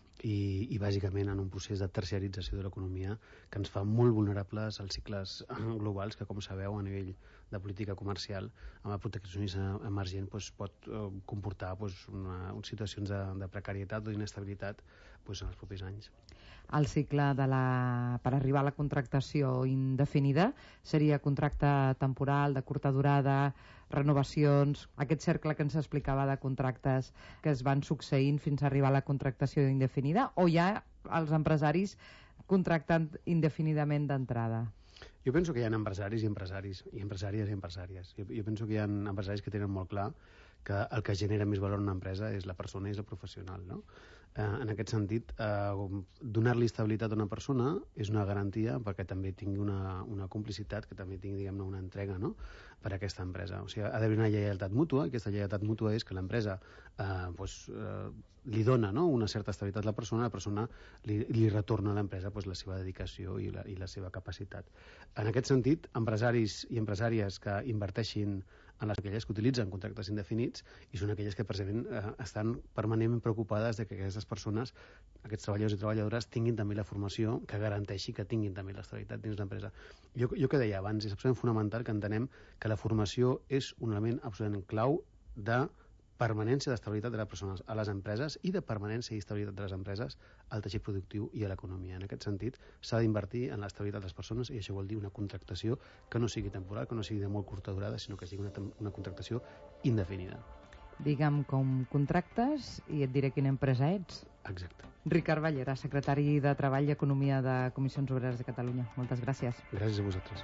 i, i bàsicament en un procés de terciarització de l'economia que ens fa molt vulnerables als cicles globals que, com sabeu, a nivell de política comercial, amb el proteccionisme emergent doncs, pot eh, comportar doncs, una, unes situacions de, de precarietat o d'inestabilitat doncs, en els propers anys. El cicle de la, per arribar a la contractació indefinida seria contracte temporal, de curta durada, renovacions, aquest cercle que ens explicava de contractes que es van succeint fins a arribar a la contractació indefinida, o ja els empresaris contractant indefinidament d'entrada? Jo penso que hi ha empresaris i empresaris, i empresàries i empresàries. Jo, jo penso que hi ha empresaris que tenen molt clar que el que genera més valor en una empresa és la persona i és el professional, no? Eh, en aquest sentit, eh, donar-li estabilitat a una persona és una garantia perquè també tingui una, una complicitat, que també tingui, diguem-ne, una entrega, no?, per a aquesta empresa. O sigui, ha d'haver una lleialtat mútua, i aquesta lleialtat mútua és que l'empresa eh, pues, eh, li dona, no?, una certa estabilitat a la persona, la persona li, li retorna a l'empresa pues, la seva dedicació i la, i la seva capacitat. En aquest sentit, empresaris i empresàries que inverteixin en les aquelles que utilitzen contractes indefinits i són aquelles que precisament eh, estan permanentment preocupades de que aquestes persones, aquests treballadors i treballadores, tinguin també la formació que garanteixi que tinguin també l'estabilitat dins l'empresa. Jo, jo que deia abans, és absolutament fonamental que entenem que la formació és un element absolutament clau de permanència d'estabilitat de les persones a les empreses i de permanència i estabilitat de les empreses al teixit productiu i a l'economia. En aquest sentit, s'ha d'invertir en l'estabilitat de les persones i això vol dir una contractació que no sigui temporal, que no sigui de molt curta durada, sinó que sigui una, una contractació indefinida. Digue'm com contractes i et diré quina empresa ets. Exacte. Ricard Ballera, secretari de Treball i Economia de Comissions Obreres de Catalunya. Moltes gràcies. Gràcies a vosaltres.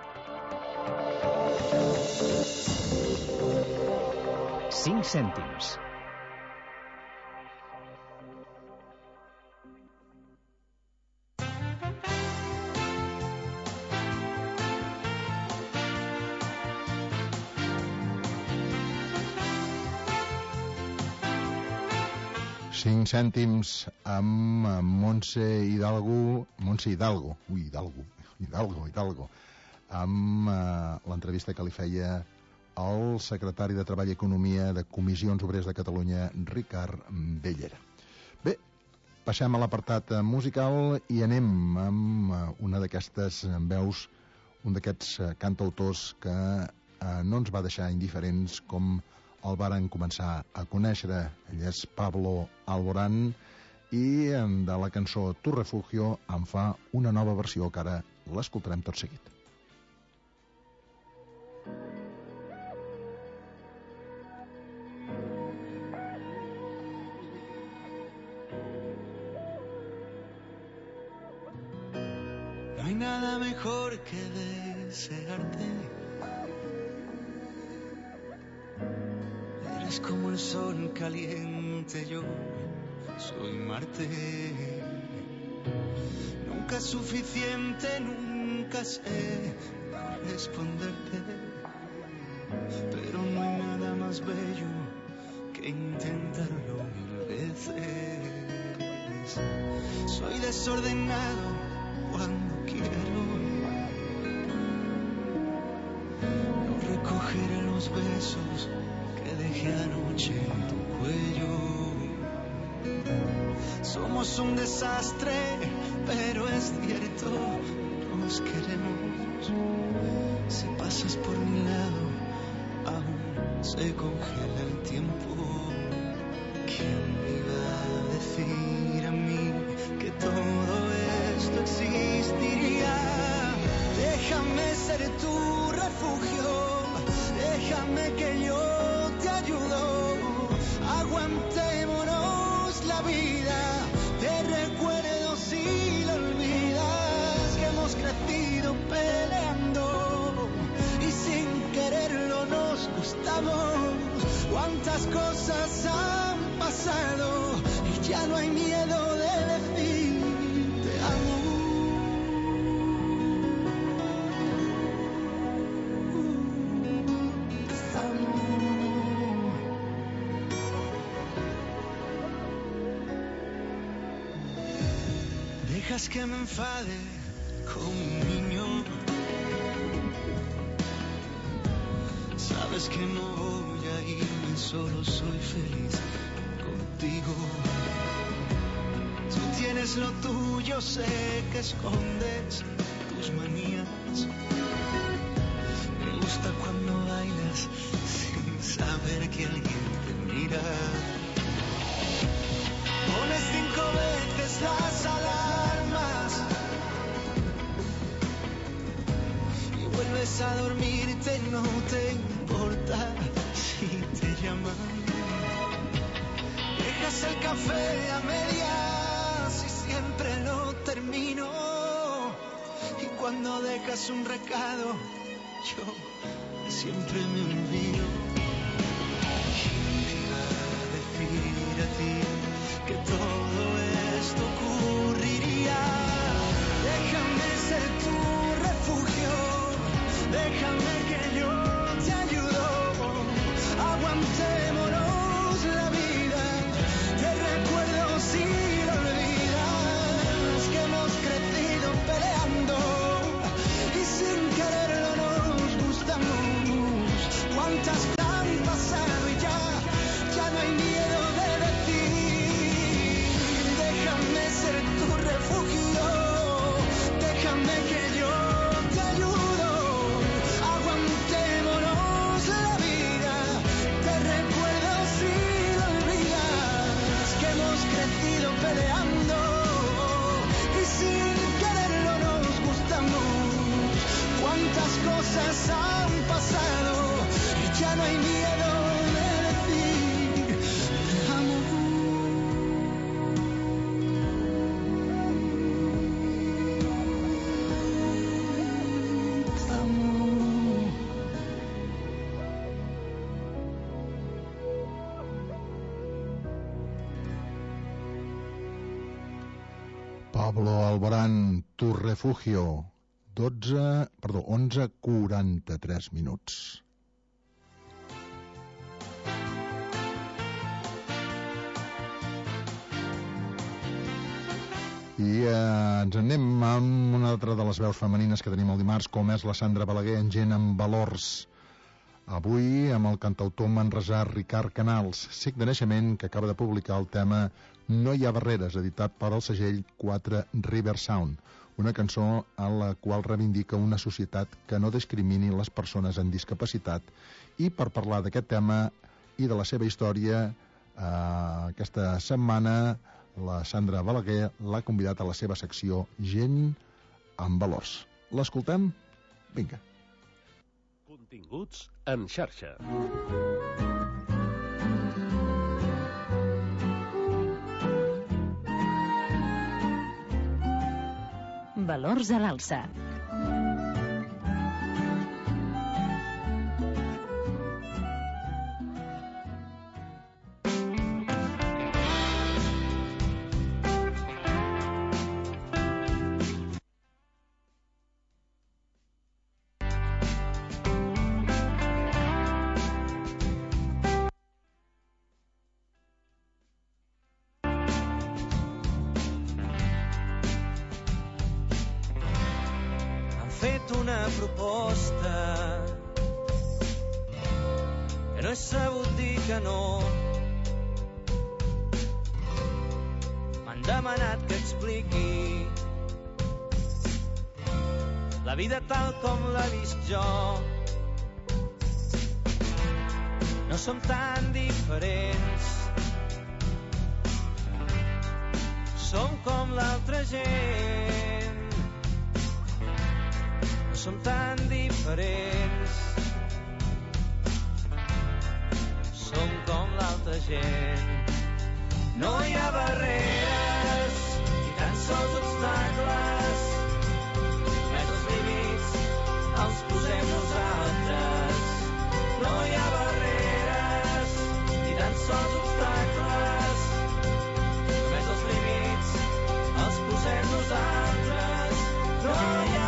cinc cèntims. cinc cèntims amb Montse Hidalgo, Montse Hidalgo, ui, Hidalgo, Hidalgo, Hidalgo, amb uh, l'entrevista que li feia el secretari de Treball i Economia de Comissions Obreres de Catalunya, Ricard Ballera. Bé, passem a l'apartat musical i anem amb una d'aquestes veus, un d'aquests cantautors que uh, no ens va deixar indiferents com el varen començar a conèixer. Ell és Pablo Alborán i de la cançó Tu Refugio en fa una nova versió que ara l'escoltarem tot seguit. No hay nada mejor que desearte. Eres como el sol caliente, yo soy Marte. Nunca es suficiente, nunca sé responderte. Pero no hay nada más bello que intentarlo mil veces. Soy desordenado cuando quiero. No recogeré los besos que dejé anoche en tu cuello. Somos un desastre, pero es cierto, nos queremos. Si pasas por mi lado, aún se congela el tiempo. ¿Quién me iba a decir a mí que todo esto existiría? Déjame ser tu refugio, déjame que yo te ayudo. Aguantémonos la vida, te recuerdo si lo olvidas, que hemos crecido peleando y sin quererlo nos gustamos. Cuántas cosas han pasado y ya no hay miedo de decir te amo. Dejas que me enfade como un niño. Sabes que no voy a irme, solo soy feliz contigo. Tú tienes lo tuyo, sé que escondes tus manías. Me gusta cuando bailas sin saber que alguien te mira. Pones cinco veces las alarmas y vuelves a dormirte, no te importa si te llaman. Dejas el café a medias y siempre lo termino. Y cuando dejas un recado, yo siempre me olvido. ¿Quién me iba a decir a ti que todo esto ocurriría? Déjame ser tu refugio, déjame que yo te ayudo. Aguantémonos la vida, te recuerdo si lo olvidas, que hemos crecido peleando y sin quererlo nos gustamos. Cuántas han pasado y ya, ya no hay miedo de decir. Déjame ser tu refugio, déjame que yo te ayudo. Aguantémonos la vida, te recuerdo si lo olvidas, que hemos crecido peleando y sin quererlo nos gustamos. Cuántas cosas han pasado y ya no hay miedo de decir. Pablo Alborán, Tu refugio, dotze, perdó, onze quaranta-tres minuts. I eh, ens anem amb una altra de les veus femenines que tenim el dimarts, com és la Sandra Balaguer, en Gent amb valors. Avui amb el cantautor manresà Ricard Canals, cec de naixement, que acaba de publicar el tema No hi ha barreres, editat per el segell quatre River Sound, una cançó en la qual reivindica una societat que no discrimini les persones amb discapacitat. I per parlar d'aquest tema i de la seva història, eh, aquesta setmana la Sandra Balaguer l'ha convidat a la seva secció Gent amb valors. L'escoltem? Vinga. Continguts en xarxa. Valors a l'alça. Fet una proposta que no he sabut dir que no. M'han demanat que expliqui la vida tal com l'he vist jo. No som tan diferents, som com l'altra gent. Som tan diferents, som com l'altra gent. No hi ha barreres ni tan sols obstacles, només els límits els posem nosaltres. No hi ha barreres ni tan sols obstacles, només els límits els posem nosaltres. No hi ha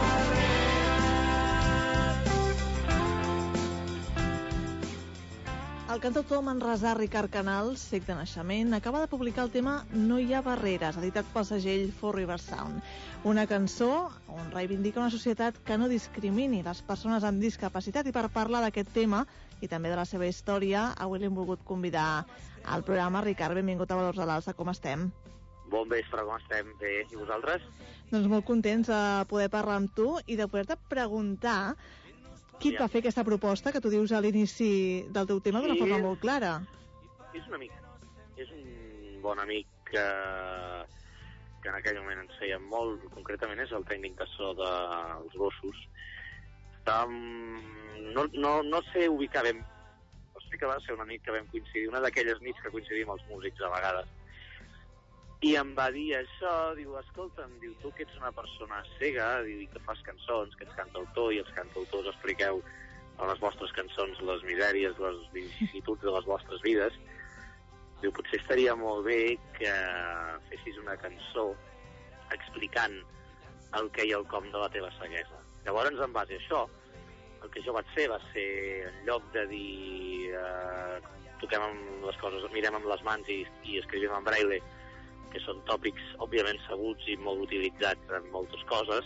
El cantautor manresà Ricard Canals, cec de naixement, acaba de publicar el tema No hi ha barreres, editat pel segell quatre River Sound. Una cançó on reivindica una societat que no discrimini les persones amb discapacitat, i per parlar d'aquest tema i també de la seva història, avui l'hem volgut convidar al programa. Ricard, benvingut a Valors a l'alça, com estem? Bon vespre, com estem? Bé, i vosaltres? Doncs molt contents de poder parlar amb tu i de poder-te preguntar qui et va fer aquesta proposta que tu dius a l'inici del teu tema d'una Sí. forma molt clara? És un amic. És un bon amic que, que en aquell moment ens feia molt. Concretament és el tècnic de so dels gossos. Estàvem... No, no, no sé ubicar ben... O sigui que va ser una nit que vam coincidir, una d'aquelles nits que coincidim els músics a vegades. I em va dir això, diu, escolta'm, diu, tu que ets una persona cega, diu, i que fas cançons, que ets cantautor, i els cantautors expliqueu a les vostres cançons les misèries, les vicissituds de les vostres vides, diu, potser estaria molt bé que fessis una cançó explicant el què i el com de la teva ceguesa. Llavors, en base a això, el que jo vaig fer va ser, en lloc de dir eh, toquem amb les coses, mirem amb les mans i, i escrivim en braille, que són tòpics, òbviament, sabuts i molt utilitzats en moltes coses,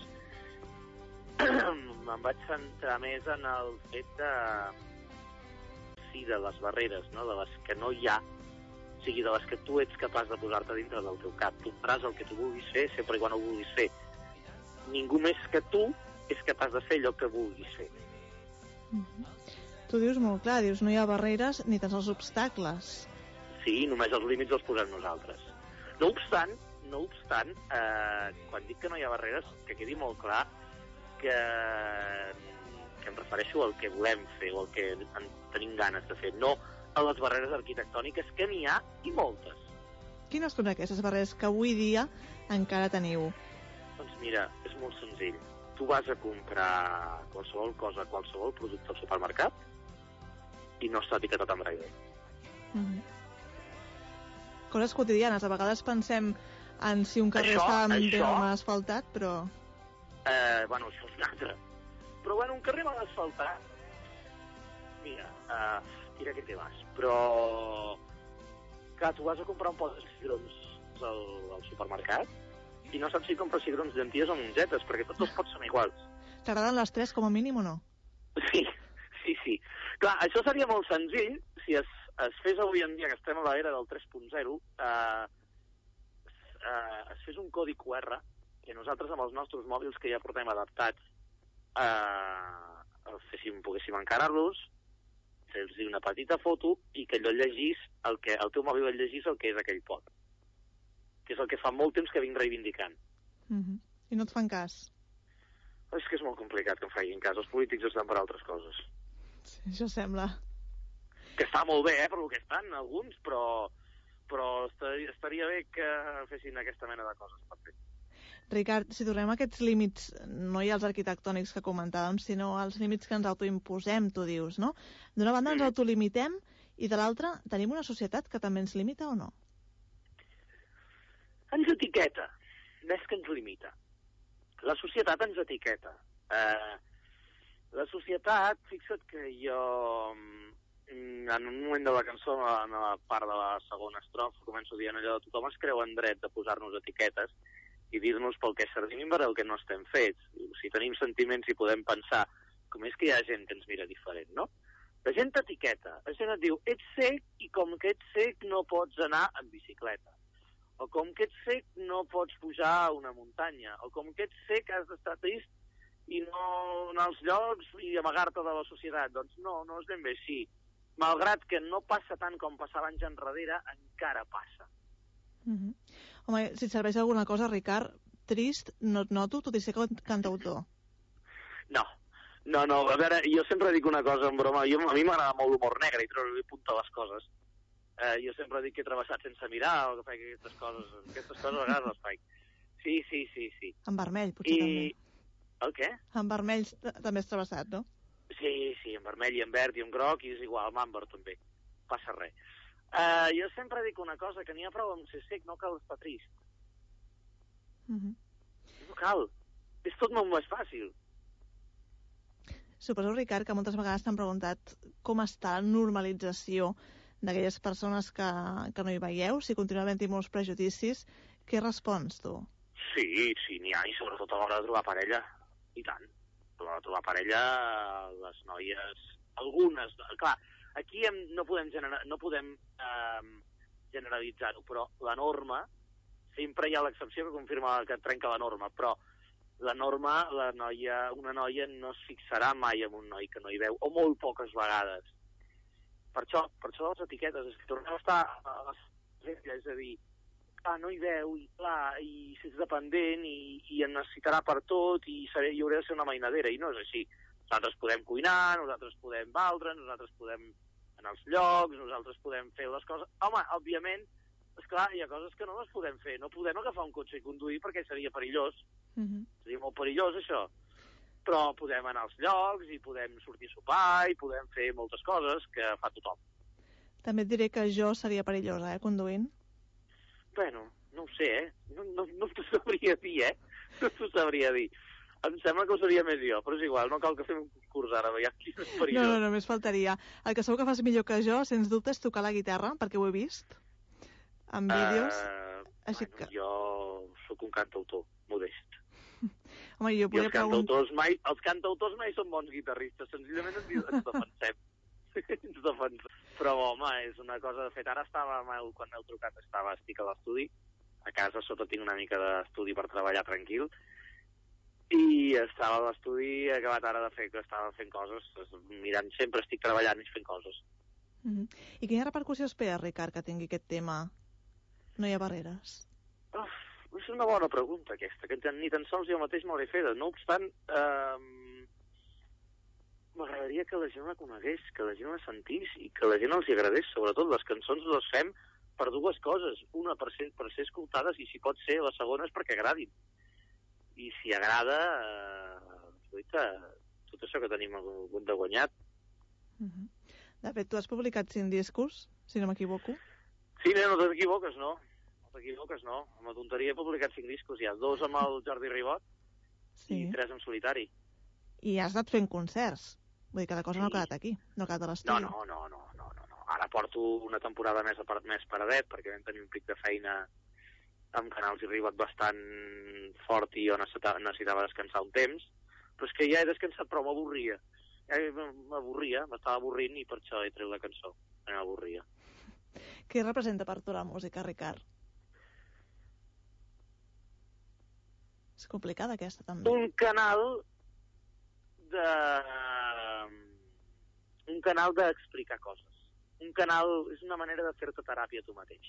em vaig centrar més en el fet de... sí, de les barreres, no? De les que no hi ha, o sigui, de les que tu ets capaç de posar-te dintre del teu cap. Tu faràs el que tu vulguis fer, sempre i quan ho vulguis fer. Ningú més que tu és capaç de fer allò que vulguis fer. Mm-hmm. Tu dius molt clar, dius no hi ha barreres ni tan sols obstacles. Sí, només els límits els posem nosaltres. No obstant, no obstant, eh, quan dic que no hi ha barreres, que quedi molt clar que, que em refereixo al que volem fer o al que en tenim ganes de fer, no a les barreres arquitectòniques, que n'hi ha i moltes. Quines són aquestes barreres que avui dia encara teniu? Doncs mira, és molt senzill. Tu vas a comprar qualsevol cosa, qualsevol producte al supermercat i no està etiquetat en braille. Mm-hmm. Coses quotidianes. A vegades pensem en si un carrer Això- està ben això- o mal asfaltat, però... Eh, bueno, això és un altre. Però bueno, un carrer mal asfaltat, mira, uh, tira que te vas, però... Clar, tu vas a comprar un pot de cigrons al, al supermercat i no saps si compres cigrons llenties o mongetes, perquè tots els pots són iguals. T'agraden les tres com a mínim o no? Sí, sí, sí. Clar, això seria molt senzill si es, es fes avui en dia, que estem a l'era del tres punt zero, eh, eh, es fes un codi Q R que nosaltres amb els nostres mòbils que ja portem adaptats eh, els féssim, poguéssim encarar-los, fer-los una petita foto i que allò llegís, el, que, el teu mòbil el llegís el que és aquell pot. Que és el que fa molt temps que vinc reivindicant. Mm-hmm. I no et fan cas? És que és molt complicat que em facin cas. Els polítics estan per altres coses. Sí, això sembla. Que està molt bé, eh, per lo que estan, alguns, però, però estaria, estaria bé que fessin aquesta mena de coses per fer. Ricard, si tornem a aquests límits, no hi ha els arquitectònics que comentàvem, sinó els límits que ens autoimposem, tu dius, no? D'una banda ens autolimitem i de l'altra tenim una societat que també ens limita o no? Ens etiqueta, més que ens limita. La societat ens etiqueta. Eh, la societat, fixa't que jo, en un moment de la cançó, en la part de la segona estrofa, començo dient allò de tothom es creu en dret de posar-nos etiquetes i dir-nos pel que servim i per el que no estem fets. Si tenim sentiments i podem pensar, com és que hi ha gent que ens mira diferent, no? La gent t'etiqueta, la gent et diu, ets cec i com que ets cec no pots anar en bicicleta. O com que ets sec no pots pujar a una muntanya, o com que ets sec has d'estar trist i no anar als llocs i amagar-te de la societat. Doncs no, no és ben bé així. Malgrat que no passa tant com passava anys enrere, encara passa. Mm-hmm. Home, si et serveix alguna cosa, Ricard, trist no et noto, tot i ser cantautor. No, no, no, a veure, jo sempre dic una cosa en broma, jo, a mi m'agrada molt l'humor negre i treure-li punta a les coses. Eh, jo sempre dic que he travessat sense mirar o que faig aquestes coses, aquestes coses a vegades les faig. Sí, sí, sí, sí. En vermell, potser I... també. El què? En vermell també has travessat, no? Sí, sí, en vermell i en verd i en groc i és igual, m'àmber també, passa res. Uh, jo sempre dic una cosa, que n'hi ha prou amb ser sec, no cal estar trist. Mm-hmm. No cal, és tot molt més fàcil. Suposo, Ricard, que moltes vegades t'han preguntat com està la normalització d'aquelles persones que, que no hi veieu, si continua havent-hi molts prejudicis. Què respons, tu? Sí, sí, n'hi ha, i sobretot a l'hora de trobar parella, i tant. A l'hora de trobar parella, les noies, algunes, clar, aquí hem, no podem, genera, no podem eh, generalitzar-ho, però la norma, sempre hi ha l'excepció que confirma que trenca la norma, però la norma, la noia, una noia no es fixarà mai en un noi que no hi veu, o molt poques vegades. Per això, per això les etiquetes, és que tornem a estar a les regles, és a dir, clar, no hi veu, i clar, i si ets dependent, i, i en necessitarà per tot, i seré, i hauré de ser una mainadera, i no és així. Nosaltres podem cuinar, nosaltres podem valdre, nosaltres podem anar als llocs, nosaltres podem fer les coses... Home, òbviament, esclar, hi ha coses que no les podem fer. No podem agafar un cotxe i conduir perquè seria perillós. Mm-hmm. Seria molt perillós, això. Però podem anar als llocs i podem sortir a sopar i podem fer moltes coses que fa tothom. També et diré que jo seria perillosa, eh, conduint. Bueno, no ho sé, eh? No, no, no t'ho sabria dir, eh? No t'ho sabria dir. Em sembla que ho seria més jo, però és igual, no cal que fem un concurs ara, veiem qui és perillós. No, no, només faltaria. El que segur que fas millor que jo, sens dubte, és tocar la guitarra, perquè ho he vist en vídeos. Uh, Així bueno, que... jo sóc un cantautor modest. Home, jo I els pregunt... cantautors, mai, els cantautors mai són bons guitarristes, senzillament ens, ens defensem. ens defensem. Però, home, és una cosa... De fet, ara estava, quan m'heu trucat, estava, estic a l'estudi, a casa sota tinc una mica d'estudi per treballar tranquil, i estava a l'estudi, he acabat ara de fer que estava fent coses, mirant, sempre estic treballant i fent coses. Mm-hmm. I quina repercussió espera, Ricard, que tingui aquest tema? No hi ha barreres. Uf, és una bona pregunta, aquesta, que ni tan sols jo mateix m'hauré fet. No obstant, eh, m'agradaria que la gent la conegués, que la gent la sentís i que la gent els hi agradés. Sobretot les cançons les fem per dues coses. Una, per ser, per ser escoltades, i si pot ser, la segona és perquè agradin. I si agrada, eh, tot això que tenim hagut de guanyat. Mm-hmm. De fet, tu has publicat cinc discos, si no m'equivoco. Sí, no, no t'equivoques, no. No t'equivoques, no. Amb la tonteria he publicat cinc discos, hi ha dos amb el Jordi Ribot Sí. i tres en solitari. I has anat fent concerts. Vull dir que la cosa no ha quedat aquí, no ha quedat a No, l'estudi. no, no, no, no, no, no. Ara porto una temporada més, a part, més paradet, perquè vam tenir un pic de feina amb Canals i Ribot bastant fort i jo necessitava, necessitava descansar un temps, però és que ja he descansat, però m'avorria. Ja m'avorria, m'estava avorrint i per això he tret la cançó. M'avorria. Què representa per tu la música, Ricard? És complicada aquesta, també. Un canal de... un canal d'explicar coses. Un canal és una manera de fer-te teràpia tu mateix.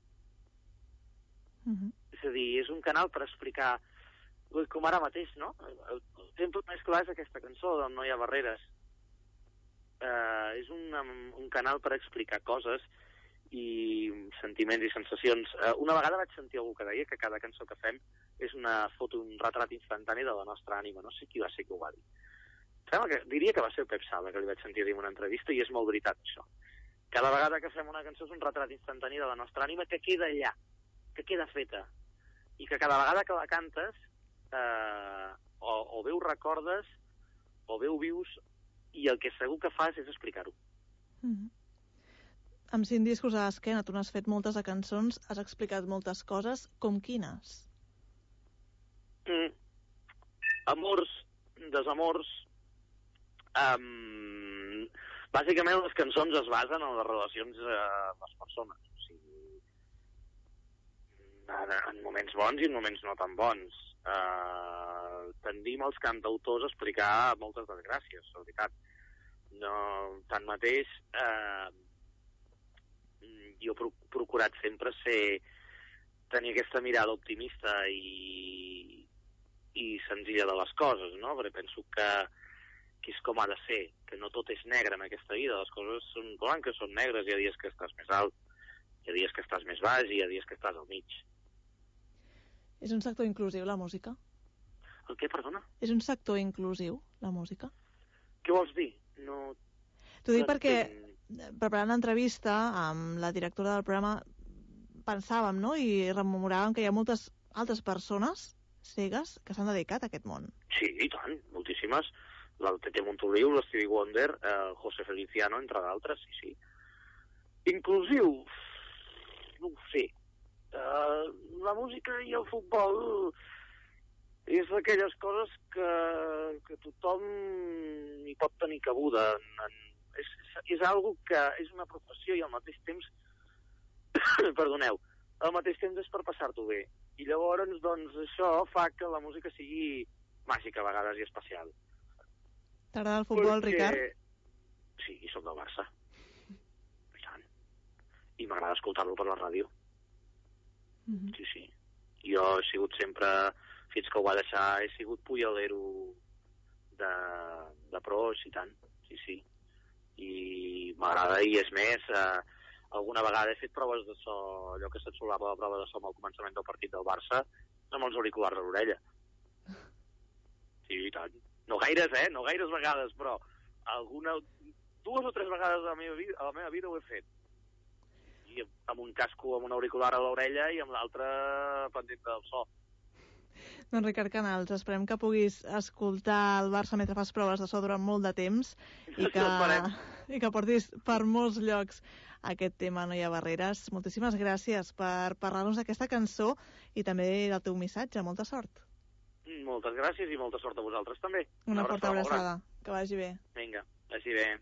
Uh-huh. És a dir, és un canal per explicar, com ara mateix, no? El exemple més clar és aquesta cançó, d'on no hi ha barreres. Uh, és un, un canal per explicar coses i sentiments i sensacions. Uh, una vegada vaig sentir algú que deia que cada cançó que fem és una foto, un retrat instantani de la nostra ànima. No sé qui va ser que ho va dir. Sembla que, diria que va ser el Pep Sala, que li vaig sentir dir en una entrevista, i és molt veritat, això. Cada vegada que fem una cançó és un retrat instantani de la nostra ànima que queda allà, que queda feta, i que cada vegada que la cantes eh, o, o bé ho recordes o bé ho vius, i el que segur que fas és explicar-ho. Mm-hmm. Amb cinc discos a l'esquena, tu n'has fet moltes de cançons, has explicat moltes coses, com quines? Mm. Amors, desamors... Um, bàsicament les cançons es basen en les relacions eh, amb les persones. O sigui, en, en moments bons i en moments no tan bons. Uh, tendim els cantautors a explicar moltes desgràcies, la veritat. No, tanmateix, uh, jo he procurat sempre ser, tenir aquesta mirada optimista i, i senzilla de les coses, no? Perquè penso que, que és com ha de ser, que no tot és negre en aquesta vida, les coses són blanques, són negres, hi ha dies que estàs més alt, hi ha dies que estàs més baix i hi ha dies que estàs al mig. És un sector inclusiu, la música? El què, perdona? És un sector inclusiu, la música? Què vols dir? No... T'ho dic perquè, preparant l'entrevista amb la directora del programa, pensàvem, no?, i rememoràvem que hi ha moltes altres persones cegues que s'han dedicat a aquest món. Sí, i tant, moltíssimes. El Tete Montoliu, l'Stevie Wonder, el José Feliciano, entre d'altres, sí, sí. Inclusiu? No ho sé. Uh, la música i el futbol és d'aquelles coses que, que tothom hi pot tenir cabuda. En, en, és, és algo que és una professió i al mateix temps perdoneu, al mateix temps és per passar-t'ho bé. I llavors, doncs, això fa que la música sigui màgica a vegades i especial. T'agrada el futbol, Perquè... Ricard? Sí, soc del Barça. I tant. I m'agrada escoltar-lo per la ràdio. Mm-hmm. Sí, sí. Jo he sigut sempre, fins que ho va deixar, he sigut puyalero de, de pros i tant. Sí, sí. I m'agrada, i és més, eh, alguna vegada he fet proves de so, allò que se't solava la prova de so al començament del partit del Barça, amb els auriculars a l'orella. Sí, i tant. No gaires, eh? No gaires vegades, però alguna, dues o tres vegades a la meva vida, a la meva vida ho he fet. I amb un casco, amb un auricular a l'orella i amb l'altre pendent del so. Doncs Ricard Canals, esperem que puguis escoltar el Barça mentre fas proves de so durant molt de temps i que, i que portis per molts llocs aquest tema No hi ha barreres. Moltíssimes gràcies per parlar-nos d'aquesta cançó i també del teu missatge. Molta sort. Moltes gràcies i molta sort a vosaltres també. Una, Una forta abraçada. Que vagi bé. Vinga, vagi bé.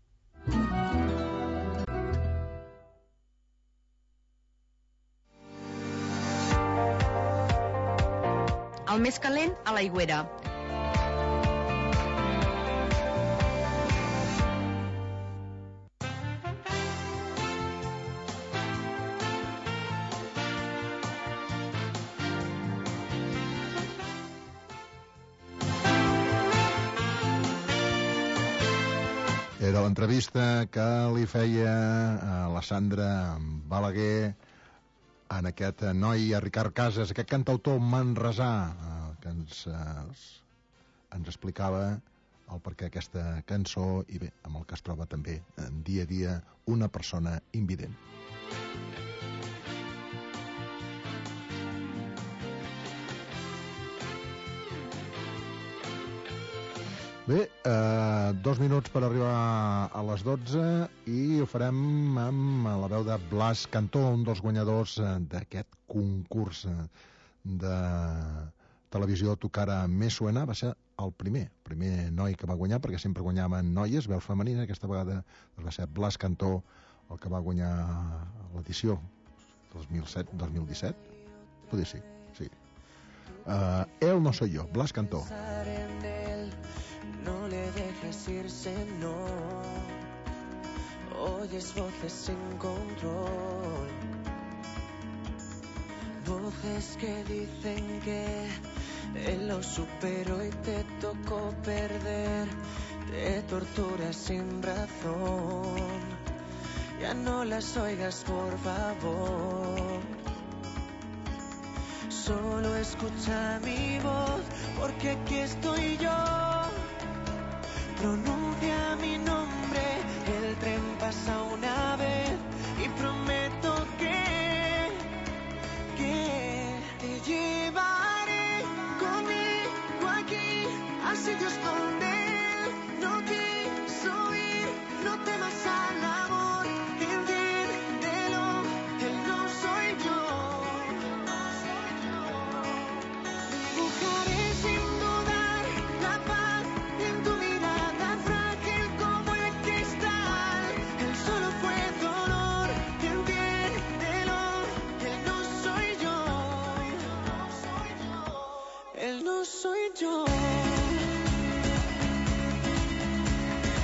El més calent, a l'aigüera. Era l'entrevista que li feia a la Sandra Balaguer en aquest noi, a Ricard Casas, aquest cantautor manresà, eh, que ens, eh, ens explicava el perquè aquesta cançó, i bé, amb el que es troba també en dia a dia una persona invident. Bé, eh, dos minuts per arribar a les dotze i ho farem amb la veu de Blas Cantó, un dels guanyadors d'aquest concurs de televisió Tu cara me suena. Va ser el primer, primer noi que va guanyar, perquè sempre guanyaven noies, veu femenina. Aquesta vegada va ser Blas Cantó el que va guanyar l'edició dos mil set, dos mil disset. Podria ser, sí. Uh, él no soy yo, Blas Cantó. No le dejes irse, no. Oyes voces sin control. Voces que dicen que él lo superó y te tocó perder. Te torturas sin razón. Ya no las oigas, por favor. Solo escucha mi voz, porque aquí estoy yo. Pero no